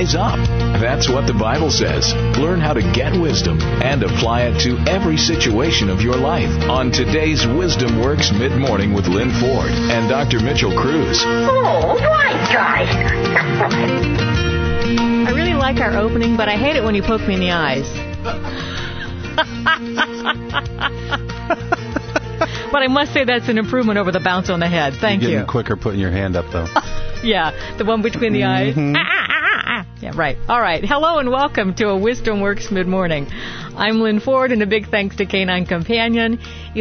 rise up. That's what the Bible says. Learn how to get wisdom and apply it to every situation of your life on today's Wisdom Works Mid-Morning with Lynn Ford and Dr. Mitchell Cruz. Oh, right, guys. I really like our opening, but I hate it when you poke me in the eyes. But I must say that's an improvement over the bounce on the head. Thank you. You're getting quicker putting your hand up, though. Yeah, the one between the eyes. Yeah, right. All right. Hello and welcome to a Wisdom Works Mid-Morning. I'm Lynn Ford, and a big thanks to Canine Companion,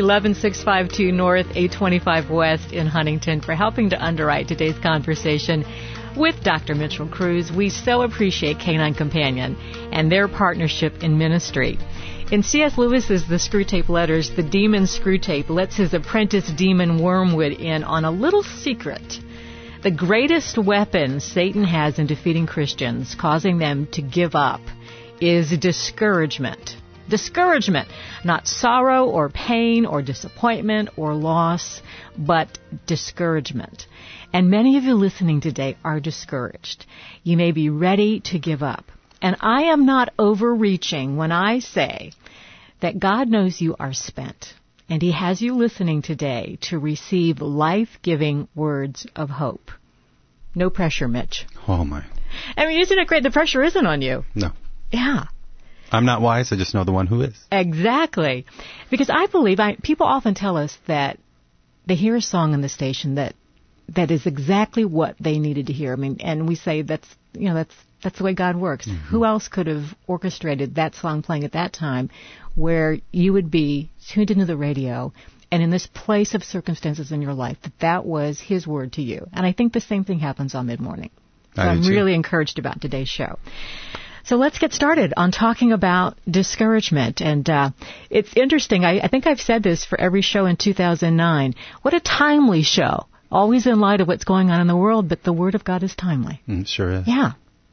11652 North, 825 West in Huntington, for helping to underwrite today's conversation with Dr. Mitchell Cruz. We so appreciate Canine Companion and their partnership in ministry. In C.S. Lewis's The Screwtape Letters, the demon Screwtape lets his apprentice demon Wormwood in on a little secret. The greatest weapon Satan has in defeating Christians, causing them to give up, is discouragement. Discouragement, not sorrow or pain or disappointment or loss, but discouragement. And many of you listening today are discouraged. You may be ready to give up. And I am not overreaching when I say that God knows you are spent, and He has you listening today to receive life-giving words of hope. No pressure, Mitch. Oh, my. I mean, isn't it great? The pressure isn't on you. No. Yeah. I'm not wise. I just know the one who is. Exactly. Because I believe, people often tell us that they hear a song on the station that is exactly what they needed to hear. I mean, and we say that's the way God works. Mm-hmm. Who else could have orchestrated that song playing at that time where you would be tuned into the radio and in this place of circumstances in your life that was His word to you? And I think the same thing happens on Mid-Morning. So I'm really encouraged about today's show. So let's get started on talking about discouragement. And it's interesting. I think I've said this for every show in 2009. What a timely show. Always in light of what's going on in the world, but the Word of God is timely. Sure is. Yeah.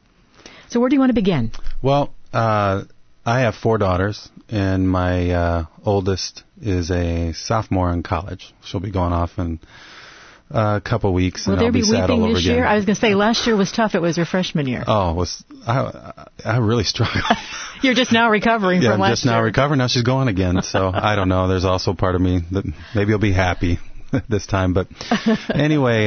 So where do you want to begin? Well, I have 4 daughters, and my oldest is a sophomore in college. She'll be going off in a couple of weeks, and I'll be sad all over again. Will there be weeping this year? I was going to say, last year was tough. It was her freshman year. Oh, I really struggled. You're just now recovering from last year. Yeah, just now recovering. Now she's going again. So I don't know. There's also part of me that maybe I'll be happy this time. But anyway,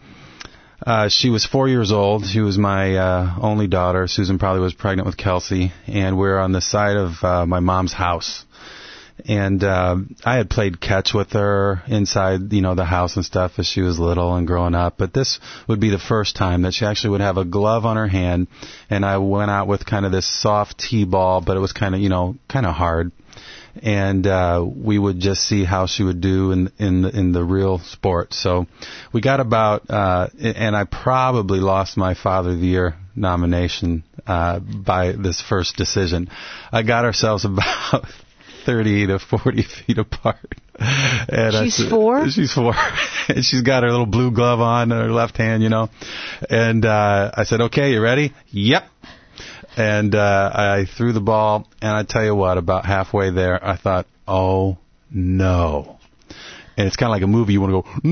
she was 4 years old. She was my only daughter. Susan probably was pregnant with Kelsey, and we're on the side of my mom's house. And I had played catch with her inside, the house and stuff as she was little and growing up. But this would be the first time that she actually would have a glove on her hand, and I went out with kind of this soft T-ball, but it was kind of hard. And we would just see how she would do in the real sport. So we got about, and I probably lost my Father of the Year nomination by this first decision. I got ourselves about 30 to 40 feet apart. And she's 4? She's 4. And she's got her little blue glove on in her left hand, And I said, okay, you ready? Yep. And I threw the ball, and I tell you what, about halfway there, I thought, oh, no. And it's kind of like a movie. You want to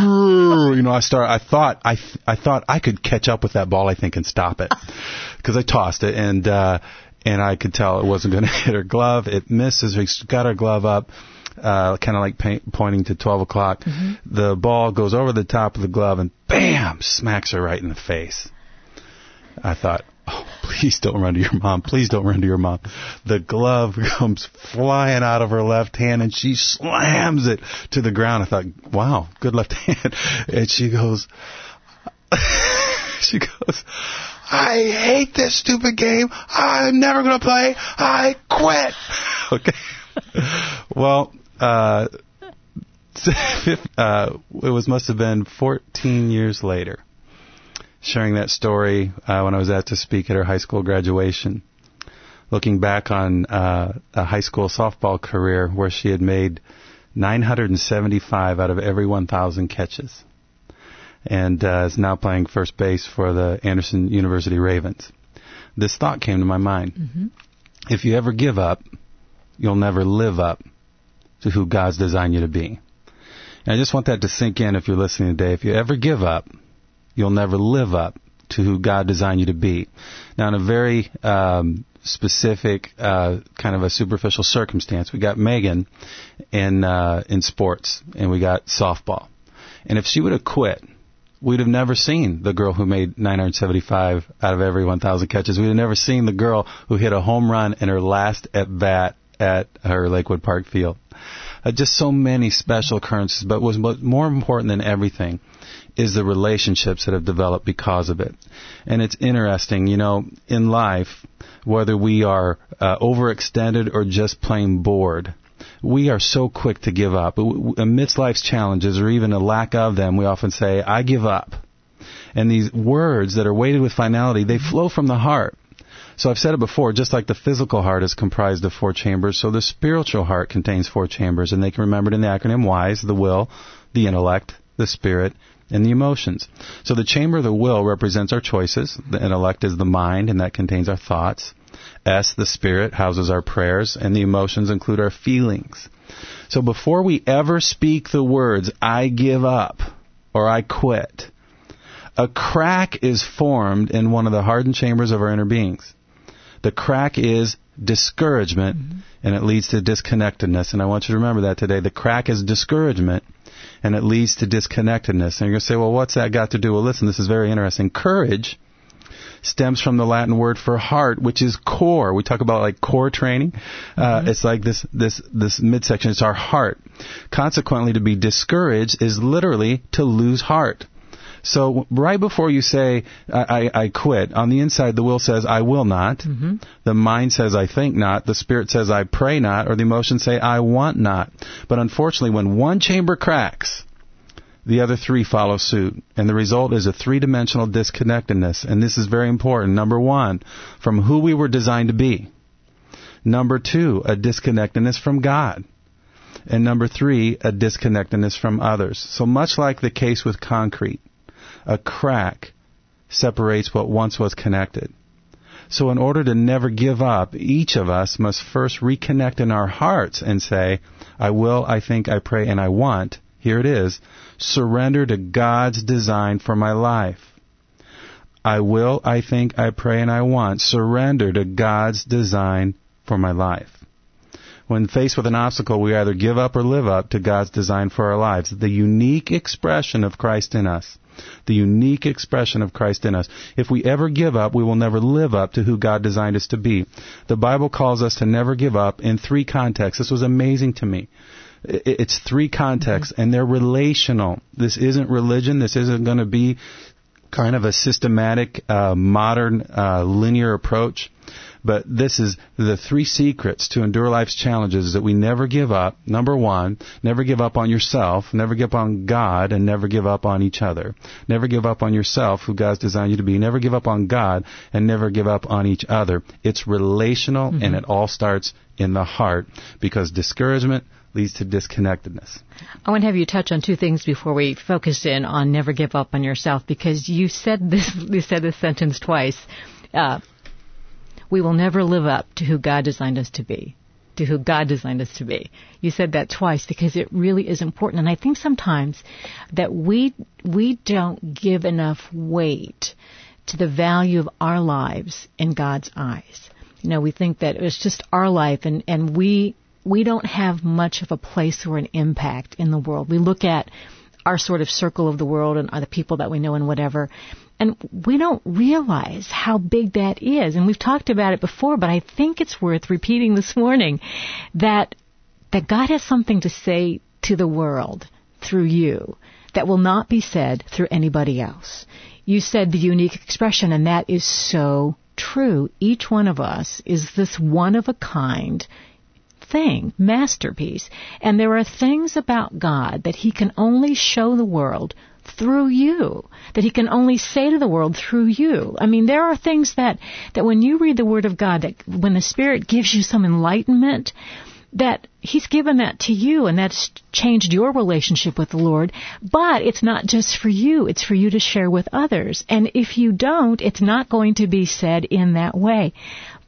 go, I thought I could catch up with that ball, I think, and stop it. Because I tossed it, and I could tell it wasn't going to hit her glove. It misses. We got her glove up, kind of like pointing to 12 o'clock. Mm-hmm. The ball goes over the top of the glove and bam, smacks her right in the face. I thought, oh, please don't run to your mom. Please don't run to your mom. The glove comes flying out of her left hand, and she slams it to the ground. I thought, wow, good left hand. And she goes, I hate this stupid game. I'm never going to play. I quit. Okay. Well, it must have been 14 years later, sharing that story when I was asked to speak at her high school graduation, looking back on a high school softball career where she had made 975 out of every 1,000 catches, and is now playing first base for the Anderson University Ravens. This thought came to my mind. Mm-hmm. If you ever give up, you'll never live up to who God's designed you to be. And I just want that to sink in if you're listening today. If you ever give up, you'll never live up to who God designed you to be. Now, in a very specific kind of a superficial circumstance, we got Megan in sports, and we got softball. And if she would have quit, we'd have never seen the girl who made 975 out of every 1,000 catches. We'd have never seen the girl who hit a home run in her last at-bat at her Lakewood Park field. Just so many special occurrences, but what's more important than everything is the relationships that have developed because of it. And it's interesting, in life, whether we are overextended or just plain bored, we are so quick to give up. Amidst life's challenges, or even a lack of them, we often say, I give up. And these words that are weighted with finality, they flow from the heart. So I've said it before, just like the physical heart is comprised of 4 chambers, so the spiritual heart contains 4 chambers, and they can remember it in the acronym WISE, the will, the intellect, the spirit, and the emotions. So the chamber of the will represents our choices. The intellect is the mind, and that contains our thoughts. S, the spirit, houses our prayers, and the emotions include our feelings. So before we ever speak the words, I give up, or I quit, a crack is formed in one of the hardened chambers of our inner beings. The crack is discouragement, and it leads to disconnectedness. And I want you to remember that today. The crack is discouragement, and it leads to disconnectedness. And you're going to say, well, what's that got to do? Well, listen, this is very interesting. Courage stems from the Latin word for heart, which is core. We talk about like core training. It's like this midsection. It's our heart. Consequently, to be discouraged is literally to lose heart. So right before you say, I quit, on the inside the will says, I will not. Mm-hmm. The mind says, I think not. The spirit says, I pray not. Or the emotions say, I want not. But unfortunately, when one chamber cracks, the other 3 follow suit. And the result is a 3-dimensional disconnectedness. And this is very important. Number 1, from who we were designed to be. Number 2, a disconnectedness from God. And number 3, a disconnectedness from others. So much like the case with concrete, a crack separates what once was connected. So in order to never give up, each of us must first reconnect in our hearts and say, I will, I think, I pray, and I want. Here it is. Surrender to God's design for my life. I will, I think, I pray, and I want. Surrender to God's design for my life. When faced with an obstacle, we either give up or live up to God's design for our lives. The unique expression of Christ in us. The unique expression of Christ in us. If we ever give up, we will never live up to who God designed us to be. The Bible calls us to never give up in 3 contexts. This was amazing to me. It's 3 contexts, and they're relational. This isn't religion. This isn't going to be kind of a systematic, modern, linear approach. But this is the 3 secrets to endure life's challenges, that we never give up. Number 1, never give up on yourself, never give up on God, and never give up on each other. Never give up on yourself, who God's designed you to be. Never give up on God, and never give up on each other. It's relational, and it all starts in the heart, because discouragement leads to disconnectedness. I want to have you touch on 2 things before we focus in on never give up on yourself, because you said this sentence twice. We will never live up to who God designed us to be. To who God designed us to be. You said that twice because it really is important. And I think sometimes that we don't give enough weight to the value of our lives in God's eyes. We think that it's just our life, and we don't have much of a place or an impact in the world. We look at our sort of circle of the world and the people that we know and whatever, and we don't realize how big that is. And we've talked about it before, but I think it's worth repeating this morning that God has something to say to the world through you that will not be said through anybody else. You said the unique expression, and that is so true. Each one of us is this one-of-a-kind thing, masterpiece. And there are things about God that He can only show the world through you, that He can only say to the world through you. I mean, there are things that when you read the Word of God, that when the Spirit gives you some enlightenment, that He's given that to you, and that's changed your relationship with the Lord. But it's not just for you. It's for you to share with others. And if you don't, it's not going to be said in that way.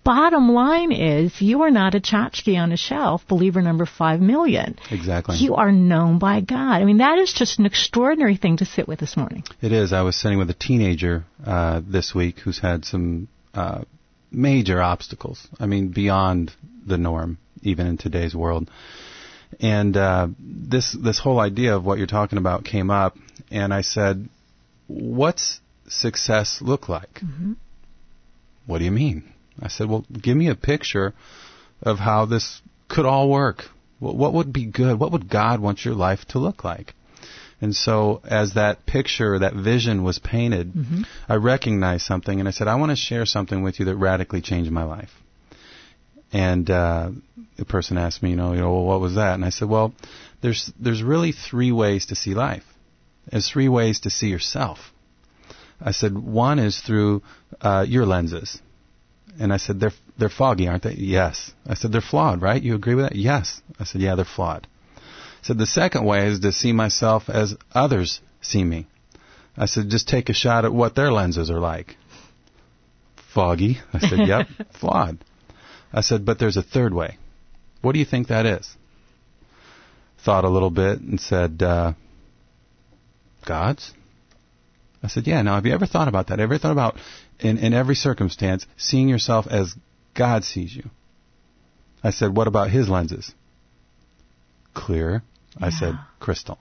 bottom line is you are not a tchotchke on a shelf, believer number 5 million. Exactly. You are known by God. I mean, that is just an extraordinary thing to sit with this morning. It is. I was sitting with a teenager this week who's had some major obstacles. I mean, beyond the norm, even in today's world. And this whole idea of what you're talking about came up, and I said, what's success look like? Mm-hmm. What do you mean? I said, well, give me a picture of how this could all work. What would be good? What would God want your life to look like? And so as that picture, that vision was painted, mm-hmm. I recognized something, and I said, I want to share something with you that radically changed my life. And the person asked me, well, what was that? And I said, well, there's really 3 ways to see life. There's 3 ways to see yourself. I said, one is through your lenses. And I said, they're foggy, aren't they? Yes. I said, they're flawed, right? You agree with that? Yes. I said, yeah, they're flawed. I said, the second way is to see myself as others see me. I said, just take a shot at what their lenses are like. Foggy. I said, yep, flawed. I said, but there's a third way. What do you think that is? Thought a little bit and said, God's? I said, yeah, now have you ever thought about that? Ever thought about, in every circumstance, seeing yourself as God sees you? I said, what about His lenses? Clear. Yeah. I said, crystal.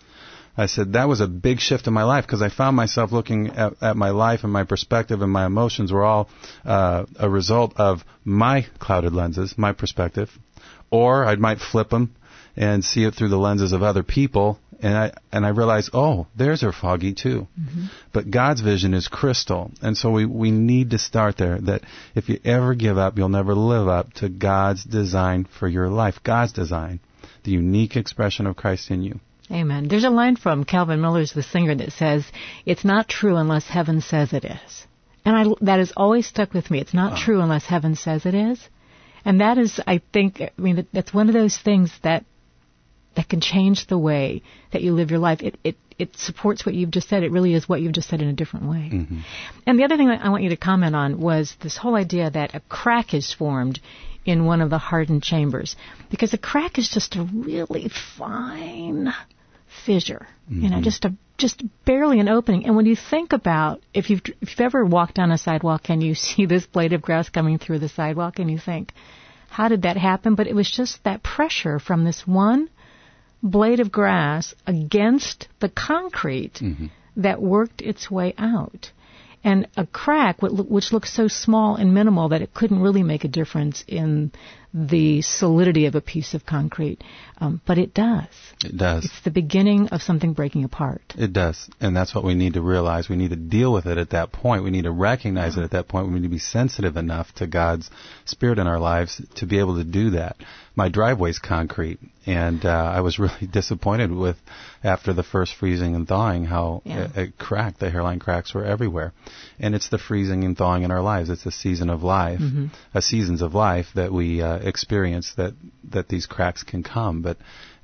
I said, that was a big shift in my life because I found myself looking at my life and my perspective and my emotions were all a result of my clouded lenses, my perspective. Or I might flip them and see it through the lenses of other people. And I realized, theirs are foggy too. Mm-hmm. But God's vision is crystal. And so we need to start there, that if you ever give up, you'll never live up to God's design for your life. God's design, the unique expression of Christ in you. Amen. There's a line from Calvin Miller's The Singer that says, it's not true unless heaven says it is. And that has always stuck with me. It's not true unless heaven says it is. And that is, I think, that's one of those things that can change the way that you live your life. It supports what you've just said. It really is what you've just said in a different way. Mm-hmm. And the other thing that I want you to comment on was this whole idea that a crack is formed in one of the hardened chambers. Because a crack is just a really fine fissure, mm-hmm. just barely an opening. And when you think about, if you've ever walked down a sidewalk and you see this blade of grass coming through the sidewalk and you think, how did that happen? But it was just that pressure from this one blade of grass against the concrete mm-hmm. that worked its way out. And a crack, which looks so small and minimal that it couldn't really make a difference in the solidity of a piece of concrete, but it does. It does. It's the beginning of something breaking apart. It does, and that's what we need to realize. We need to deal with it at that point. We need to recognize it at that point. We need to be sensitive enough to God's Spirit in our lives to be able to do that. My driveway's concrete, and I was really disappointed with, after the first freezing and thawing, how it cracked. The hairline cracks were everywhere. And it's the freezing and thawing in our lives. It's a season of life, mm-hmm. Seasons of life that we experience that these cracks can come. But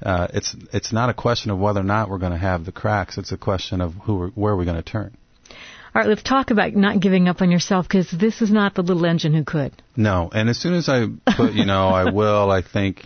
it's not a question of whether or not we're going to have the cracks. It's a question of where we're going to turn. All right, let's talk about not giving up on yourself, because this is not the little engine who could. No, and as soon as I put, I will, I think,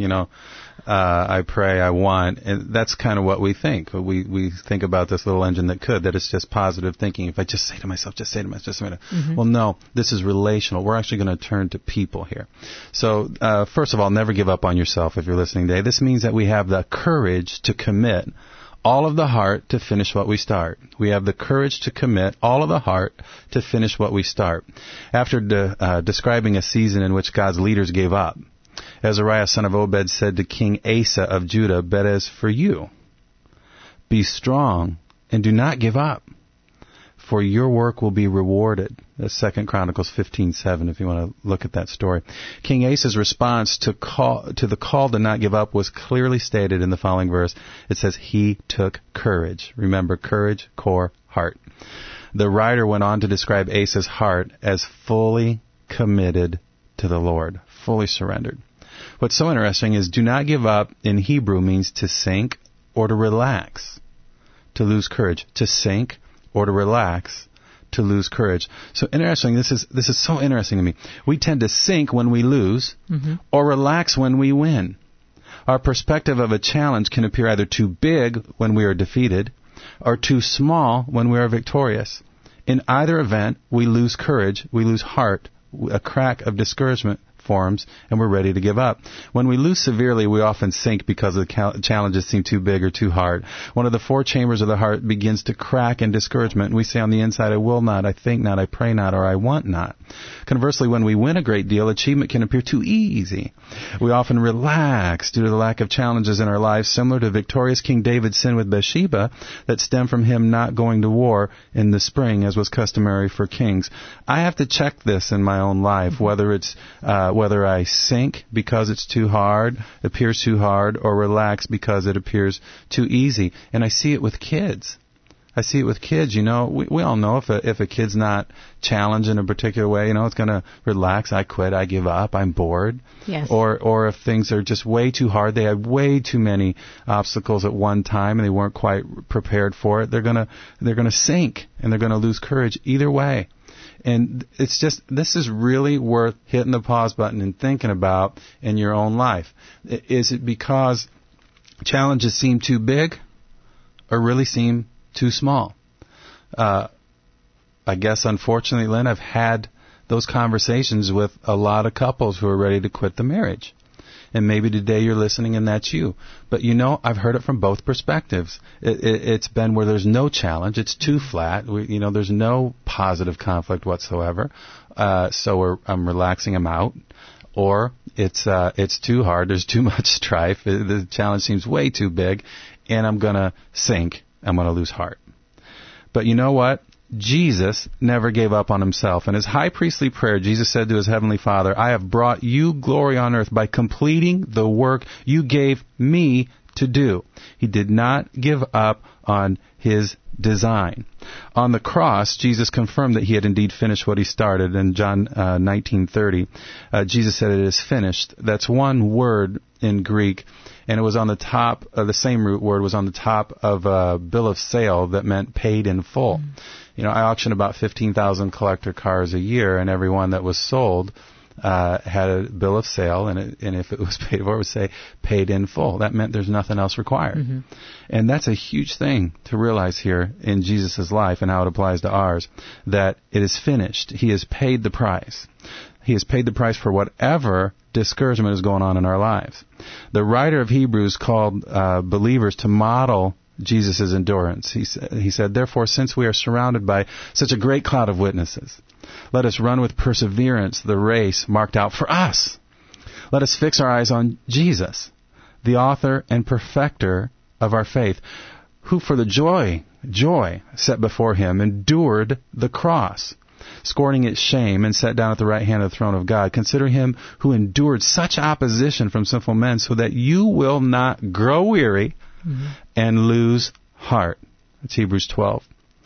I pray, I want, and that's kind of what we think. We think about this little engine that could, that it's just positive thinking. If I just say to myself, mm-hmm. Well, no, this is relational. We're actually going to turn to people here. So, first of all, never give up on yourself if you're listening today. This means that we have the courage to commit all of the heart to finish what we start. We have the courage to commit all of the heart to finish what we start. After describing a season in which God's leaders gave up, Azariah, son of Obed, said to King Asa of Judah, "But as for you, be strong and do not give up, for your work will be rewarded." That's 2 Chronicles 15:7, if you want to look at that story. King Asa's response to the call to not give up was clearly stated in the following verse. It says, he took courage. Remember, courage, core, heart. The writer went on to describe Asa's heart as fully committed to the Lord, fully surrendered. What's so interesting is do not give up in Hebrew means to sink or to relax, to lose courage, to sink or to relax, to lose courage. So interesting. This is so interesting to me. We tend to sink when we lose, or relax when we win. Our perspective of a challenge can appear either too big when we are defeated, or too small when we are victorious. In either event, we lose courage, we lose heart, a crack of discouragement forms, and we're ready to give up. When we lose severely, we often sink because the challenges seem too big or too hard. One of the four chambers of the heart begins to crack in discouragement, and we say on the inside, I will not, I think not, I pray not, or I want not. Conversely, when we win a great deal, achievement can appear too easy. We often relax due to the lack of challenges in our lives, similar to victorious King David's sin with Bathsheba that stemmed from him not going to war in the spring, as was customary for kings. I have to check this in my own life, whether I sink because it's too hard, appears too hard, or relax because it appears too easy. And I see it with kids. You know, we all know if a kid's not challenged in a particular way, you know, it's going to relax, I quit, I give up, I'm bored. Yes. Or if things are just way too hard, they had way too many obstacles at one time and they weren't quite prepared for it, they're going to sink and they're going to lose courage either way. And it's just, this is really worth hitting the pause button and thinking about in your own life. Is it because challenges seem too big or really seem too small? I guess, unfortunately, Lynn, I've had those conversations with a lot of couples who are ready to quit the marriage. And maybe today you're listening and that's you. But, you know, I've heard it from both perspectives. It's been where there's no challenge. It's too flat. There's no positive conflict whatsoever. So I'm relaxing them out. Or it's too hard. There's too much strife. The challenge seems way too big. And I'm going to sink. I'm going to lose heart. But you know what? Jesus never gave up on himself. In his high priestly prayer, Jesus said to his heavenly Father, I have brought you glory on earth by completing the work you gave me to do. He did not give up on his design. On the cross, Jesus confirmed that he had indeed finished what he started. In John 19:30, Jesus said, it is finished. That's one word in Greek, and it was on the top, the same root word was on the top of a bill of sale that meant paid in full. You know, I auction about 15,000 collector cars a year, and every one that was sold had a bill of sale, and if it was paid for, it would say paid in full. That meant there's nothing else required. And that's a huge thing to realize here in Jesus' life and how it applies to ours, that it is finished. He has paid the price. He has paid the price for whatever discouragement is going on in our lives. The writer of Hebrews called believers to model Jesus' endurance. He said, therefore, since we are surrounded by such a great cloud of witnesses, let us run with perseverance the race marked out for us. Let us fix our eyes on Jesus, the author and perfecter of our faith, who for the joy set before him endured the cross, scorning its shame, and sat down at the right hand of the throne of God. Consider him who endured such opposition from sinful men, so that you will not grow weary and lose heart. That's Hebrews 12.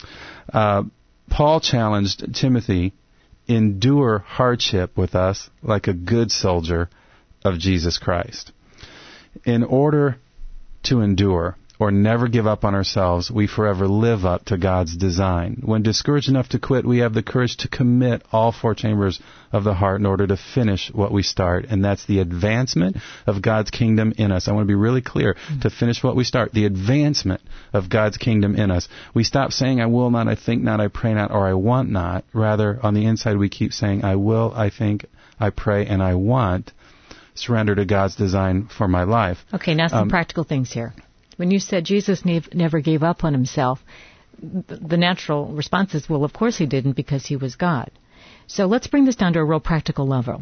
Paul challenged Timothy, endure hardship with us like a good soldier of Jesus Christ. In order to endure or never give up on ourselves, we forever live up to God's design. When discouraged enough to quit, we have the courage to commit all four chambers of the heart in order to finish what we start, and that's the advancement of God's kingdom in us. I want to be really clear. To finish what we start, the advancement of God's kingdom in us. We stop saying, I will not, I think not, I pray not, or I want not. Rather, on the inside, we keep saying, I will, I think, I pray, and I want. Surrender to God's design for my life. Okay, now some practical things here. When you said Jesus never gave up on himself, the natural response is, well, of course he didn't, because he was God. So let's bring this down to a real practical level.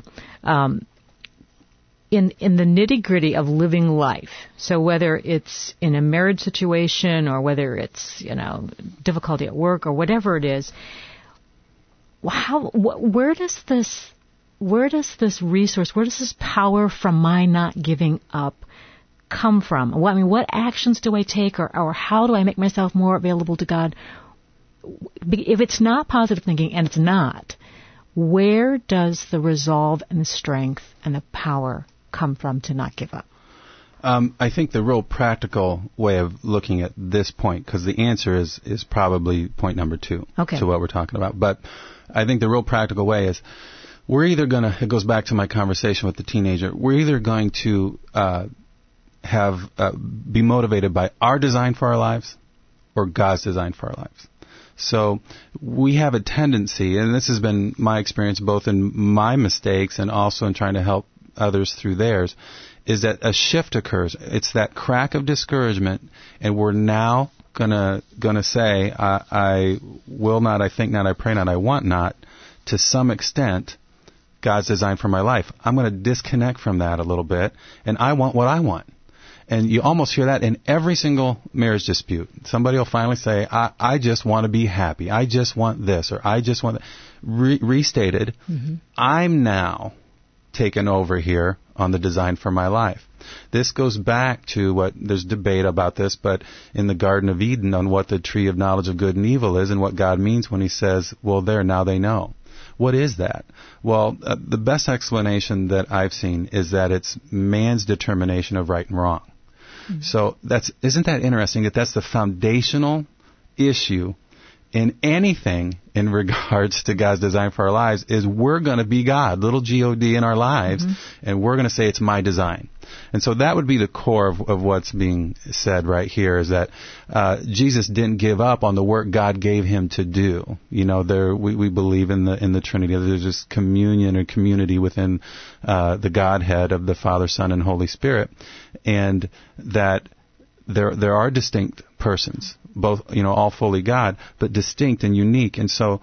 In the nitty-gritty of living life, so whether it's in a marriage situation or whether it's, difficulty at work or whatever it is, where does this resource, where does this power from my not giving up come from? What actions do I take, or how do I make myself more available to God? If it's not positive thinking, and it's not, where does the resolve and the strength and the power come from to not give up? I think the real practical way of looking at this point, because the answer is probably point number 2 to what we're talking about. But I think the real practical way is we're either going to, it goes back to my conversation with the teenager, we're either going to be motivated by our design for our lives or God's design for our lives. So we have a tendency, and this has been my experience both in my mistakes and also in trying to help others through theirs, is that a shift occurs. It's that crack of discouragement, and we're now gonna say, I will not, I think not, I pray not, I want not, to some extent, God's design for my life. I'm going to disconnect from that a little bit, and I want what I want. And you almost hear that in every single marriage dispute. Somebody will finally say, I just want to be happy. I just want this, or I just want that. Restated, I'm now taken over here on the design for my life. This goes back to what, there's debate about this, but in the Garden of Eden on what the tree of knowledge of good and evil is and what God means when he says, well, there, now they know. What is that? Well, the best explanation that I've seen is that it's man's determination of right and wrong. So isn't that interesting that that's the foundational issue in anything in regards to God's design for our lives is we're going to be God, little G-O-D in our lives, and we're going to say it's my design. And so that would be the core of what's being said right here, is that Jesus didn't give up on the work God gave him to do. You know, we believe in the Trinity. There's this communion or community within the Godhead of the Father, Son, and Holy Spirit, and that there are distinct persons, both, you know, all fully God, but distinct and unique. And so,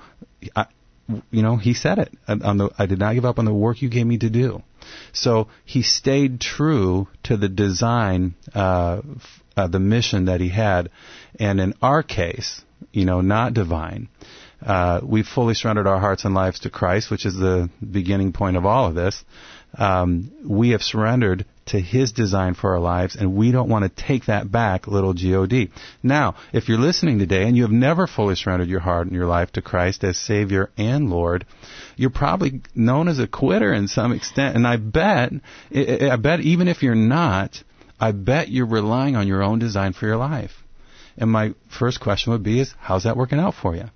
he said it. I did not give up on the work you gave me to do. So he stayed true to the design, the mission that he had. And in our case, not divine, we've fully surrendered our hearts and lives to Christ, which is the beginning point of all of this. We have surrendered to his design for our lives, and we don't want to take that back, little G-O-D. Now, if you're listening today and you have never fully surrendered your heart and your life to Christ as Savior and Lord, you're probably known as a quitter in some extent. And I bet even if you're not, I bet you're relying on your own design for your life. And my first question would be how's that working out for you?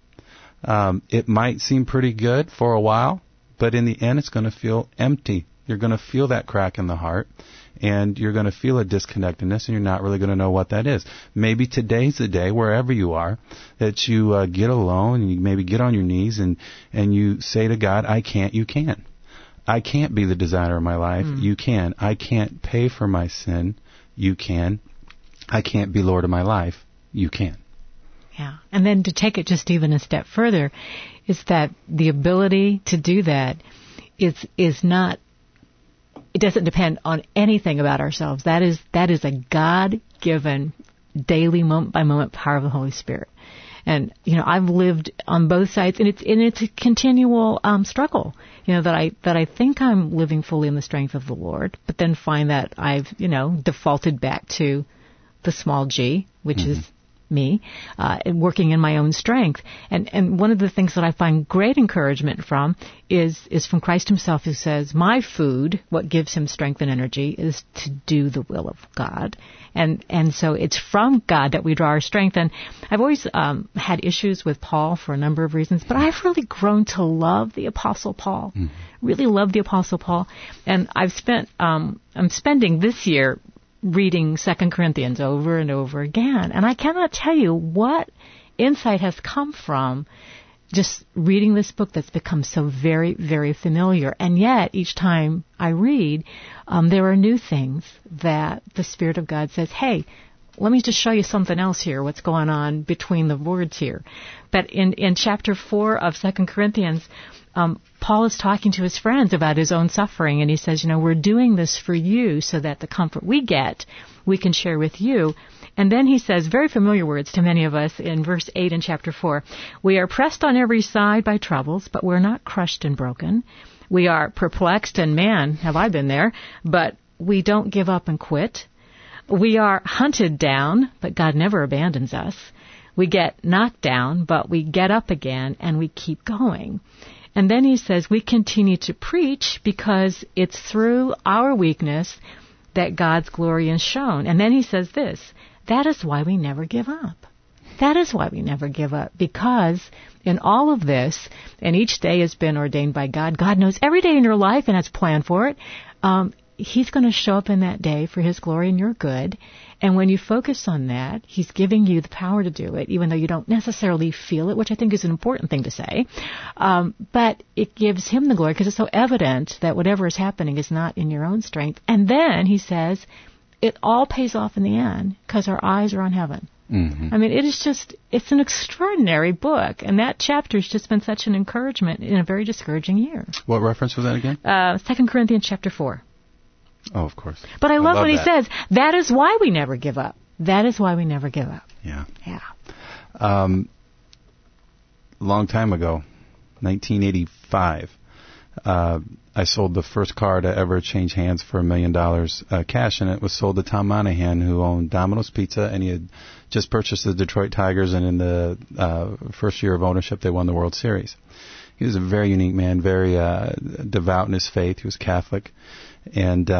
It might seem pretty good for a while, but in the end it's going to feel empty. You're going to feel that crack in the heart, and you're going to feel a disconnectedness, and you're not really going to know what that is. Maybe today's the day, wherever you are, that you get alone, and you maybe get on your knees, and you say to God, I can't, you can. I can't be the designer of my life. You can. I can't pay for my sin. You can. I can't be Lord of my life. You can. Yeah. And then to take it just even a step further is that the ability to do that is not, it doesn't depend on anything about ourselves. That is a God-given, daily, moment-by-moment power of the Holy Spirit. And, I've lived on both sides, and it's a continual struggle, that I think I'm living fully in the strength of the Lord, but then find that I've, defaulted back to the small g, which is me, working in my own strength. And one of the things that I find great encouragement from is from Christ himself, who says, my food, what gives him strength and energy, is to do the will of God. And so it's from God that we draw our strength. And I've always had issues with Paul for a number of reasons, but I've really grown to love the Apostle Paul, really love the Apostle Paul. And I'm spending this year reading 2 Corinthians over and over again. And I cannot tell you what insight has come from just reading this book that's become so very, very familiar. And yet, each time I read, there are new things that the Spirit of God says, hey, let me just show you something else here, what's going on between the words here. But in chapter 4 of 2 Corinthians, Paul is talking to his friends about his own suffering, and he says, we're doing this for you so that the comfort we get, we can share with you. And then he says, very familiar words to many of us in verse 8 in chapter 4, we are pressed on every side by troubles, but we're not crushed and broken. We are perplexed, and man, have I been there, but we don't give up and quit. We are hunted down, but God never abandons us. We get knocked down, but we get up again, and we keep going. And then he says we continue to preach because it's through our weakness that God's glory is shown. And then he says this, that is why we never give up. That is why we never give up, because in all of this, and each day has been ordained by God, God knows every day in your life and has planned for it. He's going to show up in that day for his glory and your good. And when you focus on that, he's giving you the power to do it, even though you don't necessarily feel it, which I think is an important thing to say. But it gives him the glory because it's so evident that whatever is happening is not in your own strength. And then he says, it all pays off in the end because our eyes are on heaven. Mm-hmm. I mean, it's an extraordinary book. And that chapter has just been such an encouragement in a very discouraging year. What reference was that again? 2 Corinthians chapter 4. Oh, of course. But I love when he says, that is why we never give up. That is why we never give up. Yeah. Yeah. Long time ago, 1985, I sold the first car to ever change hands for $1 million cash, and it was sold to Tom Monahan, who owned Domino's Pizza, and he had just purchased the Detroit Tigers, and in the first year of ownership, they won the World Series. He was a very unique man, very devout in his faith. He was Catholic. And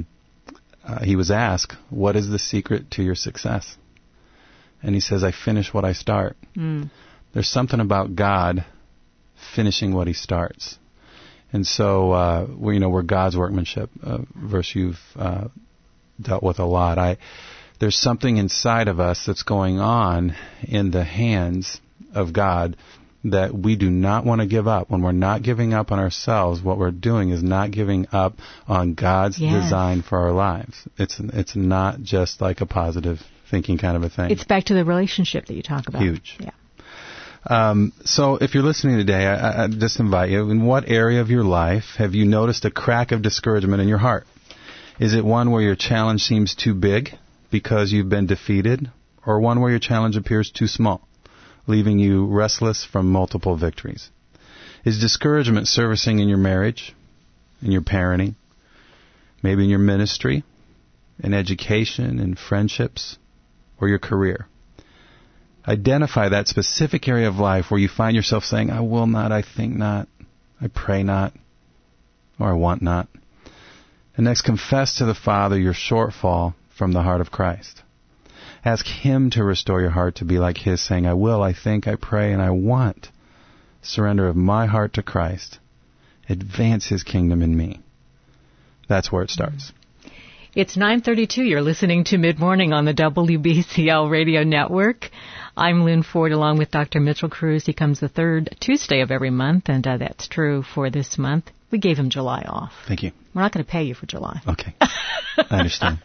he was asked, what is the secret to your success? And he says, I finish what I start. Mm. There's something about God finishing what he starts. And so, we're God's workmanship, verse you've dealt with a lot. There's something inside of us that's going on in the hands of God that we do not want to give up. When we're not giving up on ourselves, what we're doing is not giving up on God's design for our lives. It's not just like a positive thinking kind of a thing. It's back to the relationship that you talk about. Huge. Yeah. So if you're listening today, I just invite you, in what area of your life have you noticed a crack of discouragement in your heart? Is it one where your challenge seems too big because you've been defeated, or one where your challenge appears too small, leaving you restless from multiple victories? Is discouragement surfacing in your marriage, in your parenting, maybe in your ministry, in education, in friendships, or your career? Identify that specific area of life where you find yourself saying, I will not, I think not, I pray not, or I want not. And next, confess to the Father your shortfall from the heart of Christ. Ask him to restore your heart to be like his, saying, I will, I think, I pray, and I want. Surrender of my heart to Christ. Advance his kingdom in me. That's where it starts. It's 9:32. You're listening to Mid Morning on the WBCL Radio Network. I'm Lynn Ford along with Dr. Mitchell Cruz. He comes the third Tuesday of every month, and that's true for this month. We gave him July off. Thank you. We're not going to pay you for July. Okay. I understand.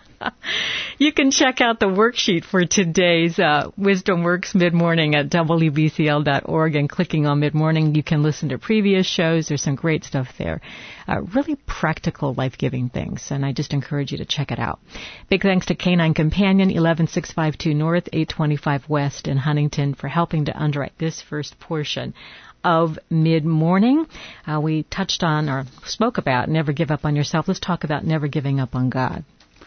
You can check out the worksheet for today's Wisdom Works Mid-Morning at WBCL.org, and clicking on Mid-Morning, you can listen to previous shows. There's some great stuff there. Really practical, life-giving things, and I just encourage you to check it out. Big thanks to Canine Companion, 11652 North, 825 West in Huntington, for helping to underwrite this first portion of Mid-Morning. We touched on or spoke about never give up on yourself. Let's talk about never giving up on God.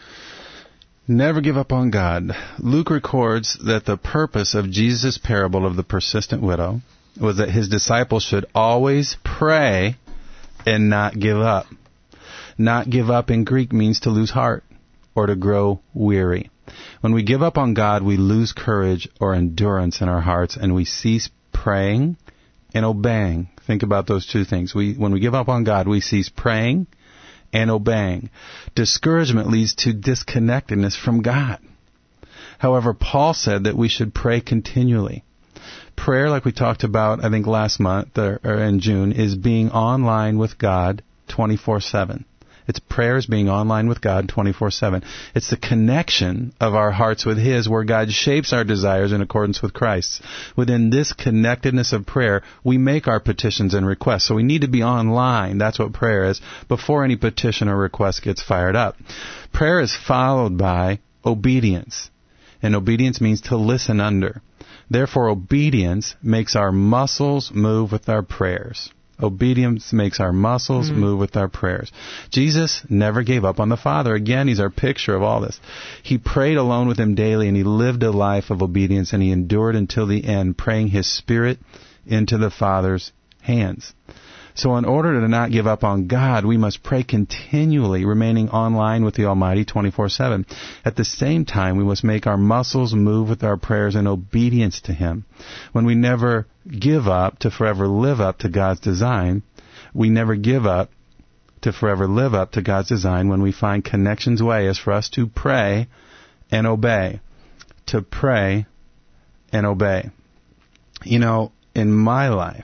Never give up on God. Luke records that the purpose of Jesus' parable of the persistent widow was that his disciples should always pray and not give up. Not give up in Greek means to lose heart or to grow weary. When we give up on God, we lose courage or endurance in our hearts, and we cease praying and obeying. Think about those two things. When we give up on God, we cease praying and obeying. Discouragement leads to disconnectedness from God. However, Paul said that we should pray continually. Prayer, like we talked about, I think last month or in June, is being online with God 24/7. It's prayer is being online with God 24/7. It's the connection of our hearts with his, where God shapes our desires in accordance with Christ's. Within this connectedness of prayer, we make our petitions and requests. So we need to be online. That's what prayer is, before any petition or request gets fired up. Prayer is followed by obedience. And obedience means to listen under. Therefore, obedience makes our muscles move with our prayers. Obedience makes our muscles move with our prayers. Jesus never gave up on the Father. Again, he's our picture of all this. He prayed alone with him daily, and he lived a life of obedience, and he endured until the end, praying his Spirit into the Father's hands. So in order to not give up on God, we must pray continually, remaining online with the Almighty 24/7. At the same time, we must make our muscles move with our prayers in obedience to Him. When we never give up to forever live up to God's design, we never give up to forever live up to God's design when we find connection's way is for us to pray and obey. To pray and obey. You know, in my life,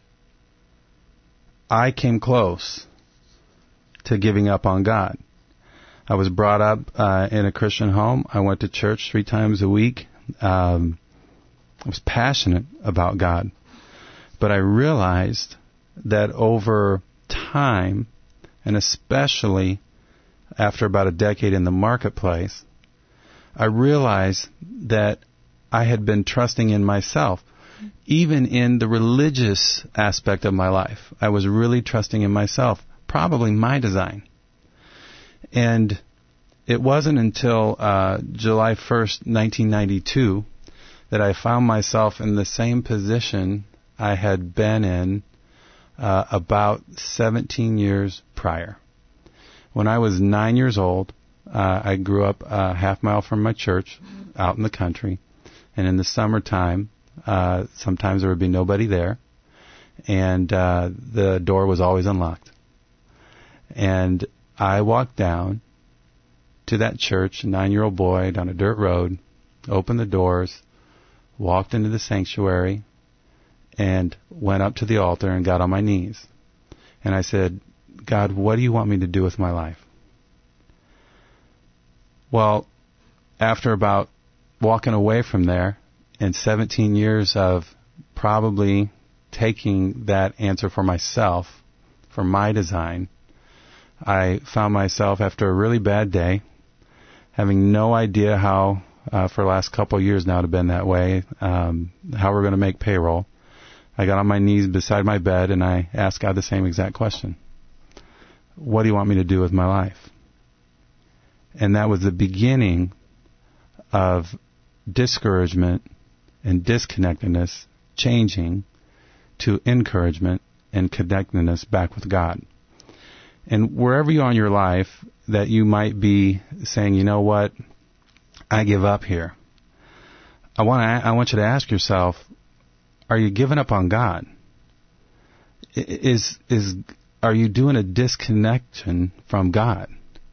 I came close to giving up on God. I was brought up in a Christian home. I went to church 3 times a week. I was passionate about God. But I realized that over time, and especially after about a decade in the marketplace, I realized that I had been trusting in myself. Even in the religious aspect of my life, I was really trusting in myself, probably my design. And it wasn't until July 1st, 1992, that I found myself in the same position I had been in about 17 years prior. When I was 9 years old, I grew up a half mile from my church out in the country. And in the summertime, sometimes there would be nobody there, and the door was always unlocked. And I walked down to that church, a 9-year-old boy, down a dirt road, opened the doors, walked into the sanctuary, and went up to the altar and got on my knees. And I said, God, what do you want me to do with my life? Well, after about walking away from there, and 17 years of probably taking that answer for myself, for my design, I found myself after a really bad day, having no idea how, for the last couple of years now it had been that way, how we're going to make payroll. I got on my knees beside my bed and I asked God the same exact question. What do you want me to do with my life? And that was the beginning of discouragement and disconnectedness changing to encouragement and connectedness back with God. And wherever you are in your life that you might be saying, you know what, I give up here. I want you to ask yourself, are you giving up on God? Are you doing a disconnection from God?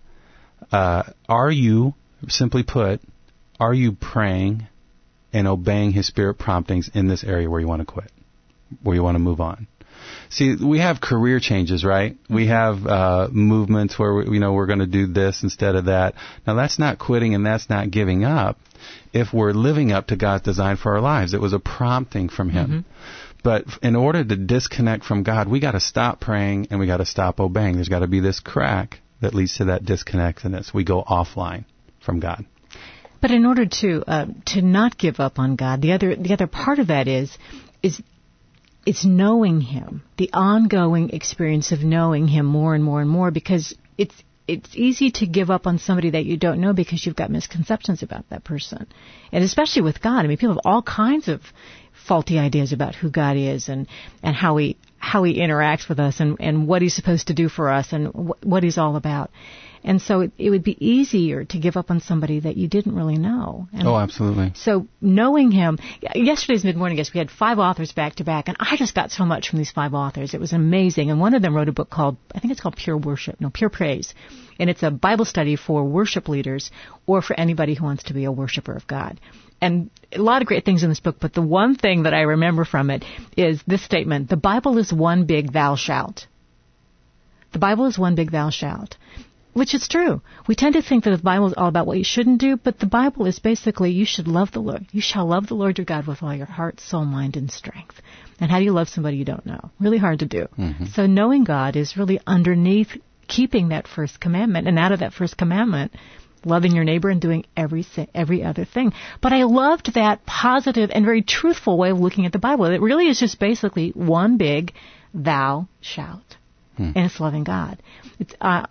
Are you, simply put, are you praying and obeying His Spirit promptings in this area where you want to quit, where you want to move on? See, we have career changes, right? We have movements where we're going to do this instead of that. Now, that's not quitting and that's not giving up if we're living up to God's design for our lives. It was a prompting from Him. Mm-hmm. But in order to disconnect from God, we got to stop praying and we got to stop obeying. There's got to be this crack that leads to that disconnectedness. We go offline from God. But in order to not give up on God, the other part of that is it's knowing Him, the ongoing experience of knowing Him more and more and more, because it's easy to give up on somebody that you don't know because you've got misconceptions about that person. And especially with God, I mean, people have all kinds of faulty ideas about who God is and how He interacts with us and what He's supposed to do for us and what He's all about. And so it would be easier to give up on somebody that you didn't really know. And absolutely. So knowing Him, yesterday's Mid-Morning Guest, we had 5 authors back to back, and I just got so much from these 5 authors. It was amazing. And one of them wrote a book called, I think it's called Pure Praise. And it's a Bible study for worship leaders or for anybody who wants to be a worshiper of God. And a lot of great things in this book, but the one thing that I remember from it is this statement: the Bible is one big thou shalt. The Bible is one big thou shalt. Which is true. We tend to think that the Bible is all about what you shouldn't do, but the Bible is basically, you should love the Lord. You shall love the Lord your God with all your heart, soul, mind, and strength. And how do you love somebody you don't know? Really hard to do. Mm-hmm. So knowing God is really underneath keeping that first commandment, and out of that first commandment, loving your neighbor and doing every other thing. But I loved that positive and very truthful way of looking at the Bible. It really is just basically one big thou shalt. And it's loving God.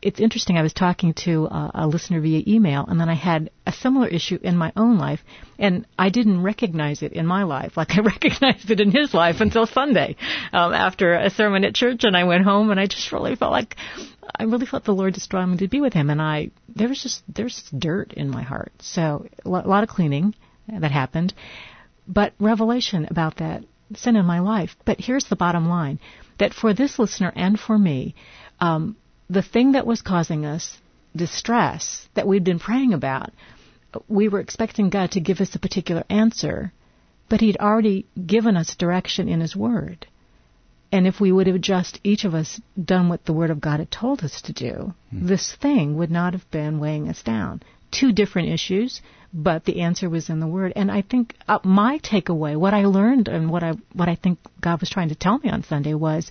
it's interesting. I was talking to a listener via email, and then I had a similar issue in my own life, and I didn't recognize it in my life like I recognized it in his life until Sunday after a sermon at church, and I went home, and I just really felt like the Lord just drawing me to be with him, and there's dirt in my heart. So a lot of cleaning that happened, but revelation about that sin in my life. But here's the bottom line, that for this listener and for me, the thing that was causing us distress that we'd been praying about, we were expecting God to give us a particular answer, but He'd already given us direction in His Word. And if we would have just, each of us, done what the Word of God had told us to do, this thing would not have been weighing us down. Two different issues, but the answer was in the Word. And I think my takeaway, what I learned and what I think God was trying to tell me on Sunday was,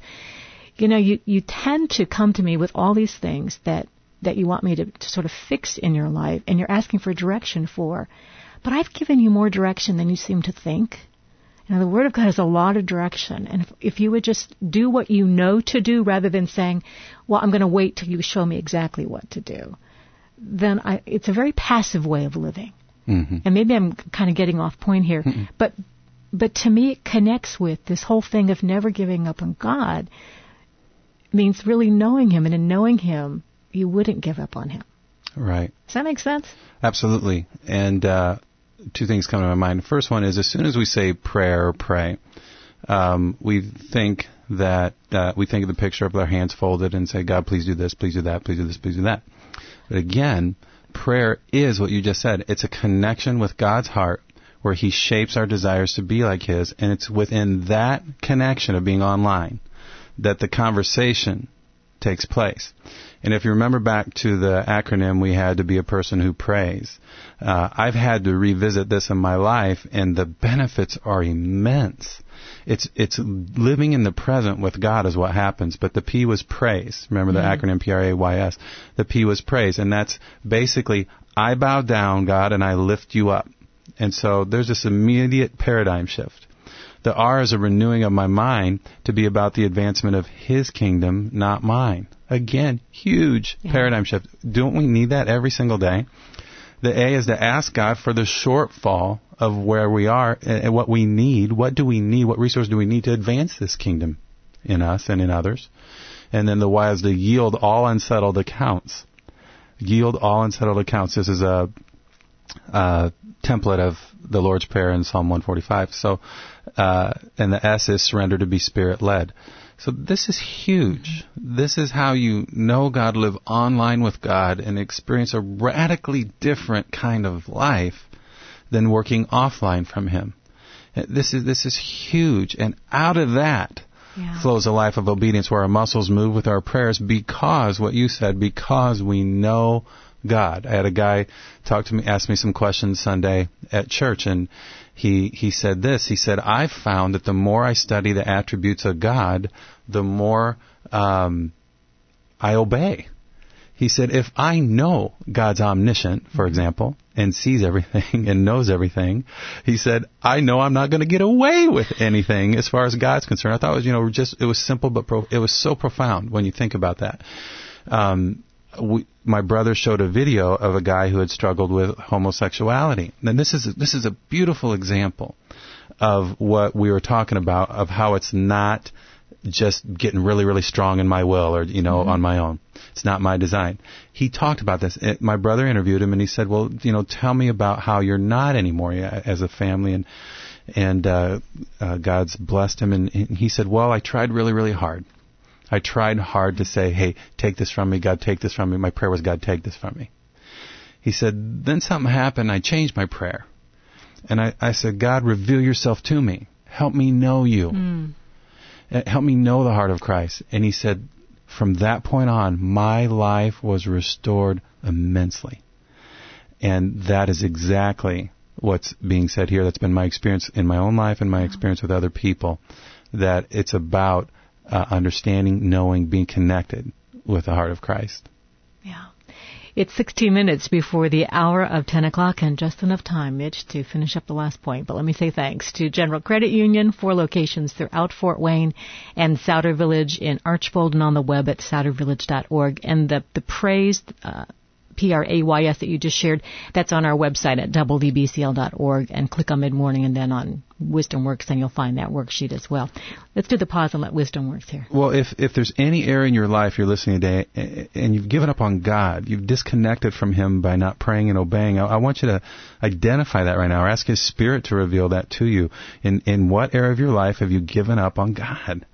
you tend to come to me with all these things that you want me to sort of fix in your life, and you're asking for direction for. But I've given you more direction than you seem to think. The Word of God has a lot of direction. And if you would just do what you know to do rather than saying, well, I'm going to wait till you show me exactly what to do, then it's a very passive way of living. Mm-hmm. And maybe I'm kind of getting off point here. Mm-hmm. But to me, it connects with this whole thing of never giving up on God. Means really knowing Him, and in knowing Him, you wouldn't give up on Him. Right. Does that make sense? Absolutely. And two things come to my mind. The first one is, as soon as we say prayer or pray, we think of the picture of our hands folded and say, God, please do this, please do that, please do this, please do that. But again, prayer is what you just said. It's a connection with God's heart where He shapes our desires to be like His, and it's within that connection of being online that the conversation takes place. And if you remember back to the acronym we had to be a person who prays, I've had to revisit this in my life, and the benefits are immense. It's living in the present with God is what happens, but the P was praise. Remember the acronym PRAYS? The P was praise, and that's basically, I bow down, God, and I lift you up. And so there's this immediate paradigm shift. The R is a renewing of my mind to be about the advancement of His kingdom, not mine. Again, huge paradigm shift. Don't we need that every single day? The A is to ask God for the shortfall of where we are and what we need. What do we need? What resource do we need to advance this kingdom in us and in others? And then the Y is to yield all unsettled accounts. Yield all unsettled accounts. This is a template of the Lord's Prayer in Psalm 145. So, and the S is surrender to be Spirit-led. So this is huge. This is how you know God, live online with God, and experience a radically different kind of life than working offline from Him. This is huge. And out of that flows a life of obedience where our muscles move with our prayers because, what you said, because we know God. I had a guy talk to me, ask me some questions Sunday at church, and he said this. He said, I've found that the more I study the attributes of God, the more I obey. He said, if I know God's omniscient, for example, and sees everything and knows everything, he said, I know I'm not going to get away with anything as far as God's concerned. I thought it was, it was simple, but it was so profound when you think about that. My brother showed a video of a guy who had struggled with homosexuality. And this is a beautiful example of what we were talking about, of how it's not just getting really, really strong in my will or, on my own. It's not my design. He talked about this. My brother interviewed him, and he said, well, tell me about how you're not anymore as a family. And God's blessed him. And he said, well, I tried really, really hard. I tried hard to say, hey, take this from me. God, take this from me. My prayer was, God, take this from me. He said, then something happened. I changed my prayer. And I said, God, reveal yourself to me. Help me know you. Help me know the heart of Christ. And he said, from that point on, my life was restored immensely. And that is exactly what's being said here. That's been my experience in my own life and my experience with other people, that it's about understanding, knowing, being connected with the heart of Christ. Yeah. It's 16 minutes before the hour of 10 o'clock, and just enough time, Mitch, to finish up the last point. But let me say thanks to General Credit Union, 4 locations throughout Fort Wayne and Souder Village in Archbold, and on the web at soudervillage.org. And the praise, Prays that you just shared, that's on our website at wdbcl.org, and click on Mid-Morning and then on Wisdom Works, and you'll find that worksheet as well. Let's do the pause and let Wisdom Works here. Well, if there's any area in your life you're listening today and you've given up on God, you've disconnected from Him by not praying and obeying, I want you to identify that right now, or ask His Spirit to reveal that to you. In what area of your life have you given up on God?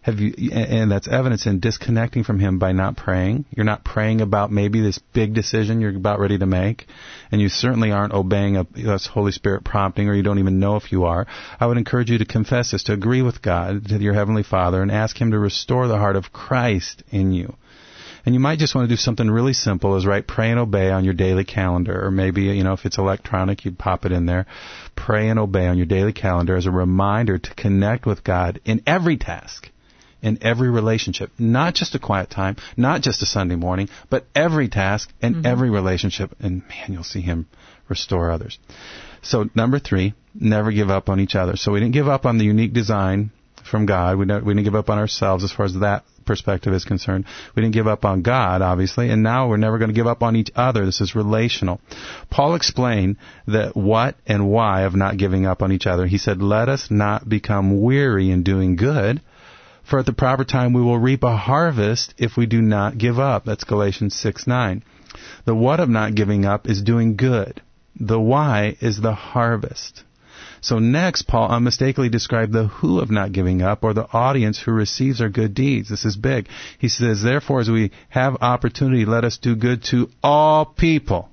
And that's evidence in disconnecting from Him by not praying. You're not praying about maybe this big decision you're about ready to make, and you certainly aren't obeying a Holy Spirit prompting, or you don't even know if you are. I would encourage you to confess this, to agree with God, to your Heavenly Father, and ask Him to restore the heart of Christ in you. And you might just want to do something really simple, is write Pray and Obey on your daily calendar, or maybe, if it's electronic, you pop it in there. Pray and Obey on your daily calendar as a reminder to connect with God in every task, in every relationship, not just a quiet time, not just a Sunday morning, but every task and every relationship, and man, you'll see Him restore others. So number 3, never give up on each other. So we didn't give up on the unique design from God. We didn't give up on ourselves as far as that perspective is concerned. We didn't give up on God, obviously, and now we're never going to give up on each other. This is relational. Paul explained that what and why of not giving up on each other. He said, let us not become weary in doing good, for at the proper time we will reap a harvest if we do not give up. That's Galatians 6:9. The what of not giving up is doing good. The why is the harvest. So next, Paul unmistakably described the who of not giving up, or the audience who receives our good deeds. This is big. He says, therefore, as we have opportunity, let us do good to all people,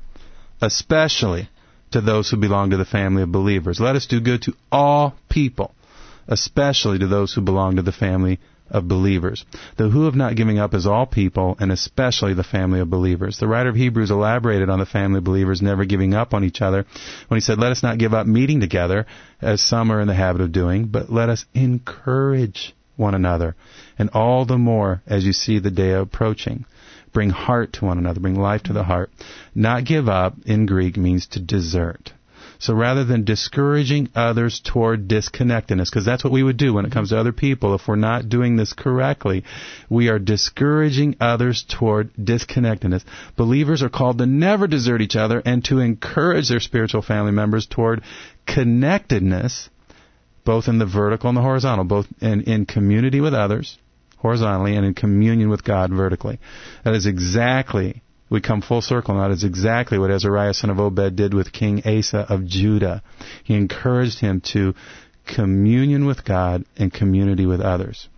especially to those who belong to the family of believers. Let us do good to all people, especially to those who belong to the family of believers. The who of not giving up is all people, and especially the family of believers. The writer of Hebrews elaborated on the family of believers never giving up on each other when he said, let us not give up meeting together, as some are in the habit of doing, but let us encourage one another, and all the more as you see the day approaching. Bring heart to one another, bring life to the heart. Not give up, in Greek, means to desert. So rather than discouraging others toward disconnectedness, because that's what we would do when it comes to other people, if we're not doing this correctly, we are discouraging others toward disconnectedness. Believers are called to never desert each other and to encourage their spiritual family members toward connectedness, both in the vertical and the horizontal, both in community with others horizontally and in communion with God vertically. That is exactly, we come full circle now, that is exactly what Azariah, son of Obed, did with King Asa of Judah. He encouraged him to communion with God and community with others.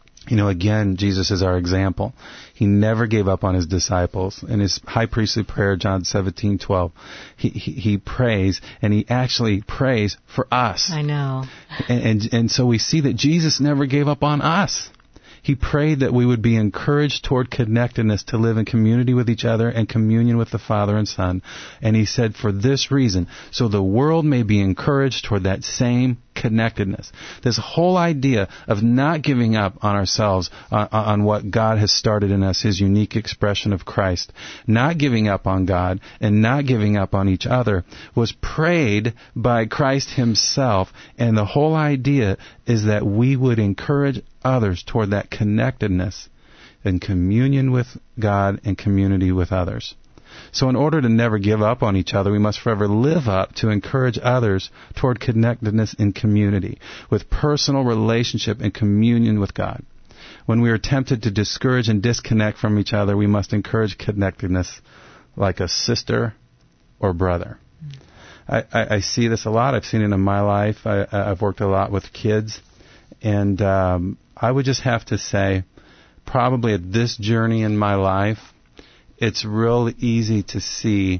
Again, Jesus is our example. He never gave up on His disciples. In His high priestly prayer, John 17:12, he prays, and He actually prays for us. I know. And so we see that Jesus never gave up on us. He prayed that we would be encouraged toward connectedness, to live in community with each other and communion with the Father and Son. And He said, for this reason, so the world may be encouraged toward that same connectedness. This whole idea of not giving up on ourselves, on what God has started in us, His unique expression of Christ, not giving up on God and not giving up on each other, was prayed by Christ Himself. And the whole idea is that we would encourage others toward that connectedness and communion with God and community with others. So in order to never give up on each other, we must forever live up to encourage others toward connectedness in community, with personal relationship and communion with God. When we are tempted to discourage and disconnect from each other, we must encourage connectedness like a sister or brother. I see this a lot. I've seen it in my life. I've worked a lot with kids. And I would just have to say, probably at this journey in my life, it's real easy to see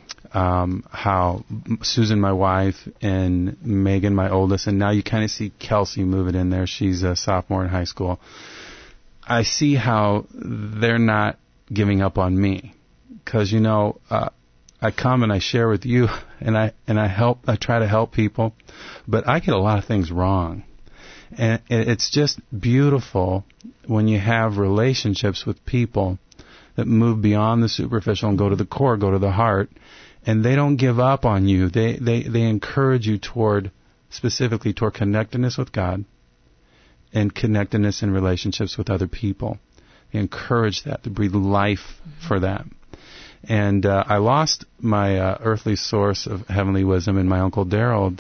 how Susan, my wife, and Megan, my oldest, and now you kind of see Kelsey moving in there. She's a sophomore in high school. I see how they're not giving up on me, because I come and I share with you, and I try to help people, but I get a lot of things wrong. And it's just beautiful when you have relationships with people that move beyond the superficial and go to the core, go to the heart. And they don't give up on you. They encourage you specifically toward connectedness with God and connectedness in relationships with other people. They encourage that, to breathe life for that. And I lost my earthly source of heavenly wisdom in my Uncle Darrell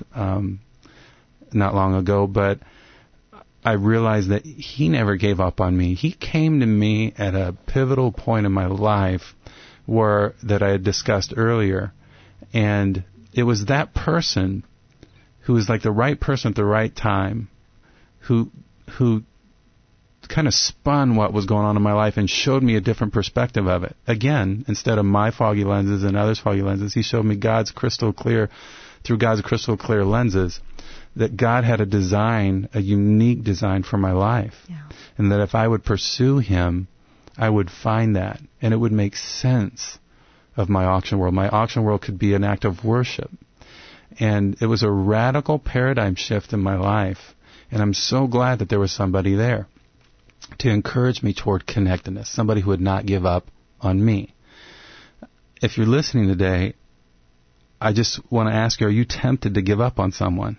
not long ago, but I realized that he never gave up on me. He came to me at a pivotal point in my life that I had discussed earlier. And it was that person who was like the right person at the right time, who kind of spun what was going on in my life and showed me a different perspective of it. Again, instead of my foggy lenses and others' foggy lenses, he showed me through God's crystal clear lenses, that God had a unique design for my life. Yeah. And that if I would pursue Him, I would find that. And it would make sense of my auction world. My auction world could be an act of worship. And it was a radical paradigm shift in my life. And I'm so glad that there was somebody there to encourage me toward connectedness, somebody who would not give up on me. If you're listening today, I just want to ask you, are you tempted to give up on someone?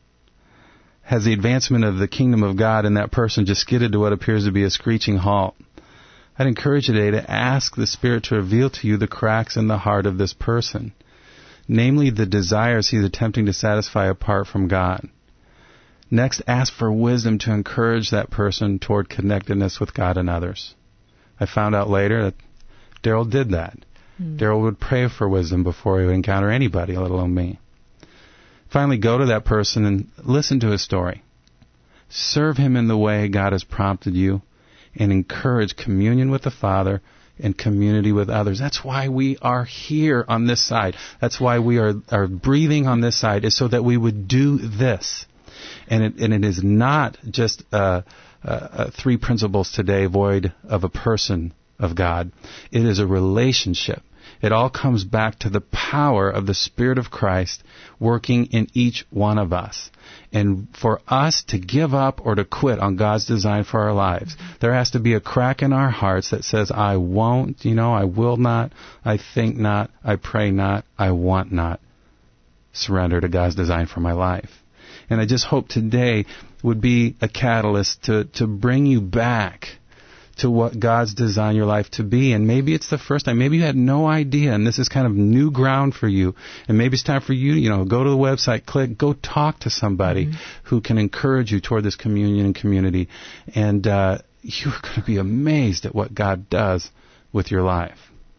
Has the advancement of the kingdom of God in that person just skidded to what appears to be a screeching halt? I'd encourage you today to ask the Spirit to reveal to you the cracks in the heart of this person, namely the desires he's attempting to satisfy apart from God. Next, ask for wisdom to encourage that person toward connectedness with God and others. I found out later that Darrell did that. Darrell would pray for wisdom before he would encounter anybody, let alone me. Finally, go to that person and listen to his story. Serve him in the way God has prompted you, and encourage communion with the Father and community with others. That's why we are here on this side. That's why we are breathing on this side, is so that we would do this. And it is not just three principles today void of a person of God. It is a relationship. It all comes back to the power of the Spirit of Christ working in each one of us. And for us to give up or to quit on God's design for our lives, there has to be a crack in our hearts that says, I won't, I will not, I think not, I pray not, I want not surrender to God's design for my life. And I just hope today would be a catalyst to bring you back to what God's designed your life to be. And maybe it's the first time. Maybe you had no idea, and this is kind of new ground for you. And maybe it's time for you, go to the website, go talk to somebody who can encourage you toward this communion and community. And you're going to be amazed at what God does with your life.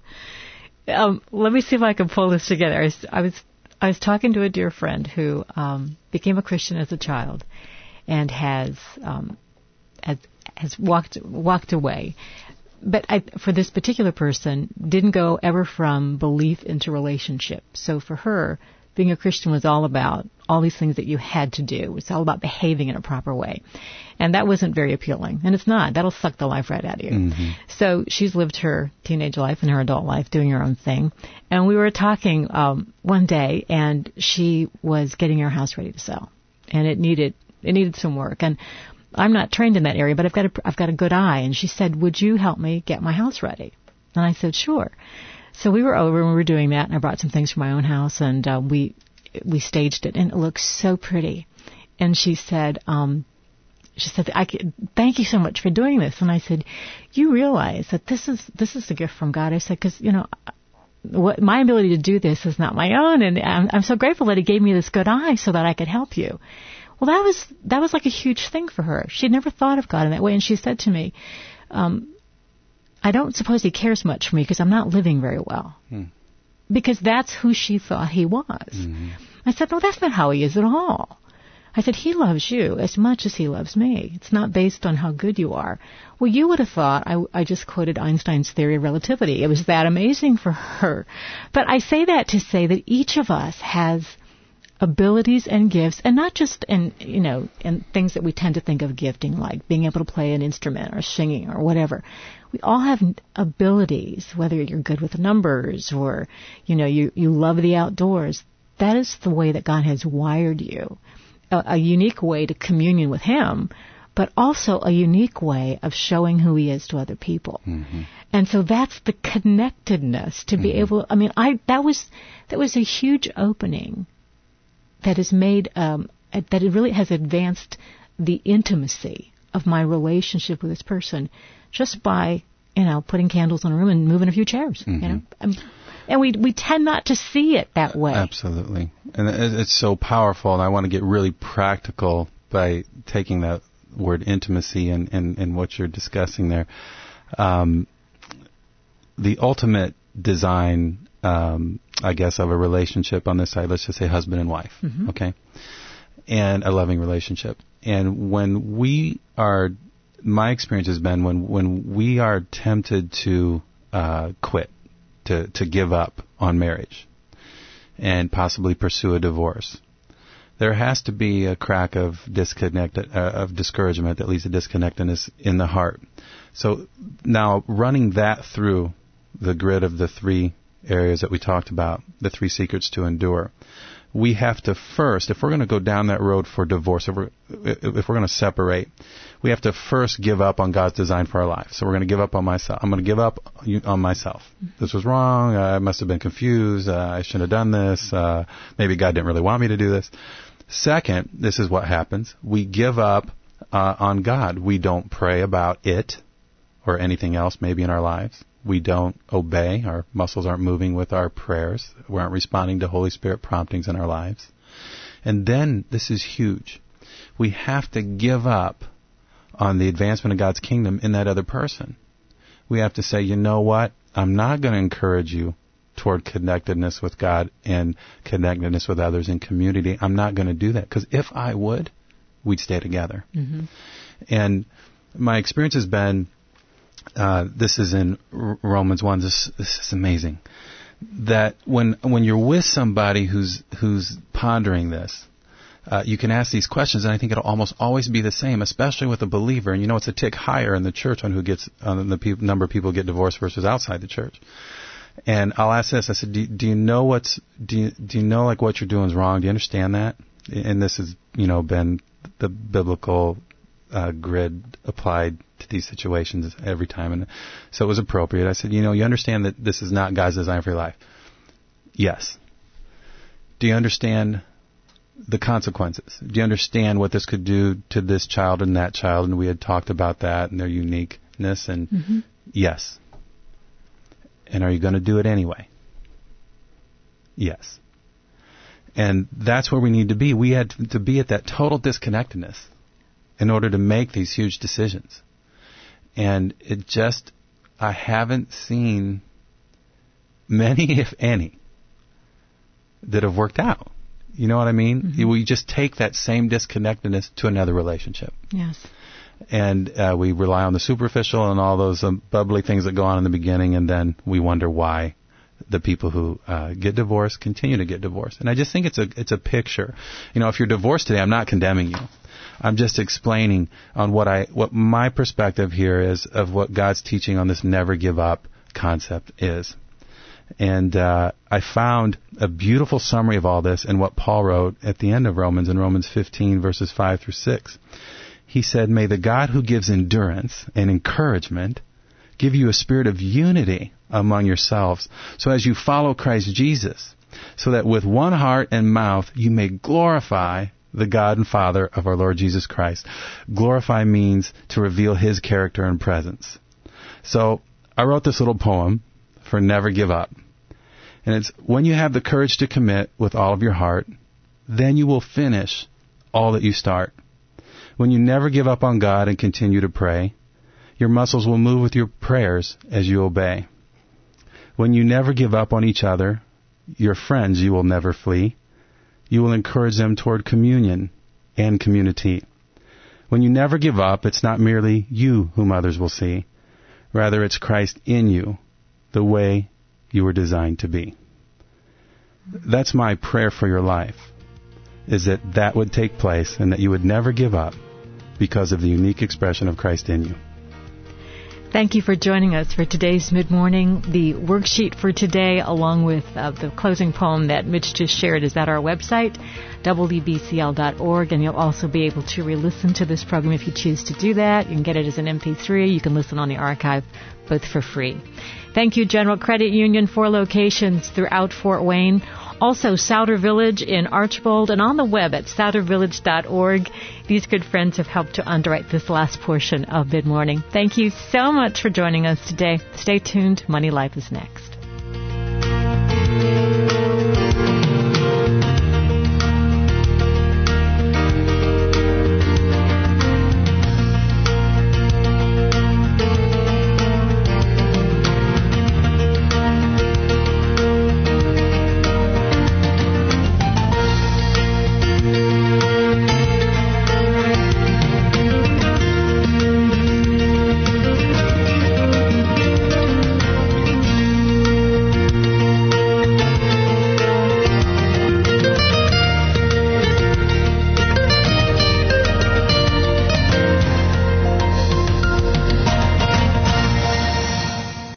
Let me see if I can pull this together. I was talking to a dear friend who became a Christian as a child and has walked away. But for this particular person, didn't go ever from belief into relationship. So for her, being a Christian was all about all these things that you had to do. It's all about behaving in a proper way. And that wasn't very appealing. And it's not. That'll suck the life right out of you. Mm-hmm. So she's lived her teenage life and her adult life doing her own thing. And we were talking one day, and she was getting her house ready to sell. And it needed some work. And I'm not trained in that area, but I've got a good eye. And she said, would you help me get my house ready? And I said, sure. So we were over and we were doing that, and I brought some things from my own house, and we staged it, and it looked so pretty. And she said, thank you so much for doing this. And I said, you realize that this is a gift from God. I said, because, my ability to do this is not my own, and I'm so grateful that He gave me this good eye so that I could help you. Well, that was like a huge thing for her. She'd never thought of God in that way, and she said to me, I don't suppose He cares much for me because I'm not living very well. Because that's who she thought He was. Mm-hmm. I said, no, that's not how He is at all. I said, He loves you as much as He loves me. It's not based on how good you are. Well, you would have thought I just quoted Einstein's theory of relativity. It was that amazing for her. But I say that to say that each of us has abilities and gifts, and not just in things that we tend to think of gifting, like being able to play an instrument or singing or whatever. We all have abilities, whether you're good with numbers or, you love the outdoors. That is the way that God has wired you, a unique way to communion with Him. but also a unique way of showing who he is to other people. Mm-hmm. And so that's the connectedness to be able, that was a huge opening that has made, that it really has advanced the intimacy of my relationship with this person just by, putting candles in a room and moving a few chairs, And we tend not to see it that way. Absolutely. And it's so powerful, and I want to get really practical by taking that word intimacy and what you're discussing there. The ultimate design, I guess, of a relationship on this side, let's just say husband and wife, okay? And a loving relationship. And when we are, my experience has been when we are tempted to quit, to give up on marriage and possibly pursue a divorce, there has to be a crack of discouragement, at least a disconnectedness in the heart. So now running that through the grid of the three areas that we talked about, the three secrets to endure, we have to first, if we're going to go down that road for divorce, if we're going to separate, we have to first give up on God's design for our life. So we're going to give up on myself. I'm going to give up on myself. This was wrong. I must have been confused. I shouldn't have done this. Maybe God didn't really want me to do this. Second, this is what happens. We give up on God. We don't pray about it or anything else maybe in our lives. We don't obey. Our muscles aren't moving with our prayers. We aren't responding to Holy Spirit promptings in our lives. And then, this is huge, we have to give up on the advancement of God's kingdom in that other person. We have to say, you know what? I'm not going to encourage you toward connectedness with God and connectedness with others in community. I'm not going to do that, because if I would, we'd stay together. And my experience has been, this is in Romans 1. This is amazing. That when you're with somebody who's pondering this, you can ask these questions, and I think it'll almost always be the same, especially with a believer. And it's a tick higher in the church on the number of people who get divorced versus outside the church. And I'll ask this. I said, do you know what you're doing is wrong? Do you understand that? And this has been the biblical grid applied to these situations every time, and so it was appropriate. I said, you understand that this is not God's design for your life? Yes. Do you understand the consequences? Do you understand what this could do to this child and that child? And we had talked about that and their uniqueness, and yes. And are you going to do it anyway? Yes. And that's where we need to be. We had to be at that total disconnectedness in order to make these huge decisions. And I haven't seen many, if any, that have worked out. You know what I mean? We just take that same disconnectedness to another relationship. Yes. And we rely on the superficial and all those bubbly things that go on in the beginning, and then we wonder why the people who get divorced continue to get divorced. And I just think it's a picture. If you're divorced today, I'm not condemning you. I'm just explaining on what my perspective here is of what God's teaching on this never give up concept is. And I found a beautiful summary of all this in what Paul wrote at the end of Romans, in Romans 15, verses 5 through 6. He said, "May the God who gives endurance and encouragement give you a spirit of unity among yourselves, so as you follow Christ Jesus, so that with one heart and mouth you may glorify the God and Father of our Lord Jesus Christ." Glorify means to reveal His character and presence. So I wrote this little poem for Never Give Up. And it's, when you have the courage to commit with all of your heart, then you will finish all that you start. When you never give up on God and continue to pray, your muscles will move with your prayers as you obey. When you never give up on each other, your friends you will never flee. You will encourage them toward communion and community. When you never give up, it's not merely you whom others will see. Rather, it's Christ in you, the way you were designed to be. That's my prayer for your life, is that would take place and that you would never give up because of the unique expression of Christ in you. Thank you for joining us for today's Mid-Morning. The worksheet for today, along with the closing poem that Mitch just shared, is at our website, webcl.org, and you'll also be able to re-listen to this program if you choose to do that. You can get it as an MP3. You can listen on the archive, both for free. Thank you, General Credit Union, 4 locations throughout Fort Wayne. Also, Souder Village in Archbold, and on the web at soudervillage.org. These good friends have helped to underwrite this last portion of Mid-Morning. Thank you so much for joining us today. Stay tuned. Money Life is next.